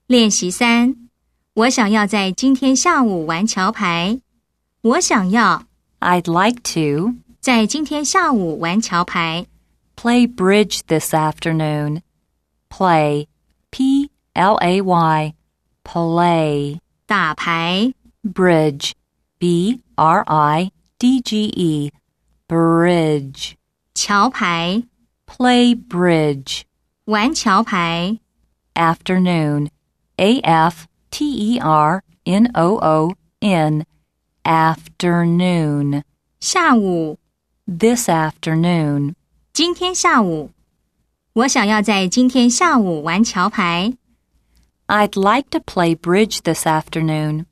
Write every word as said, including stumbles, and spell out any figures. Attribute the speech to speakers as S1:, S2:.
S1: 练习三，我想要在今天下午玩桥牌。我想要
S2: I'd like to
S1: 在今天下午玩桥牌。
S2: play bridge this afternoon. Play, P L A Y, play.
S1: 打牌
S2: Bridge, B R I D G E, bridge.
S1: 桥牌
S2: Play bridge.
S1: 玩桥牌。
S2: Afternoon, A F T E R N O O N, afternoon.
S1: 下午
S2: This afternoon.
S1: 今天下午。我想要在今天下午玩桥牌。
S2: I'd like to play bridge this afternoon.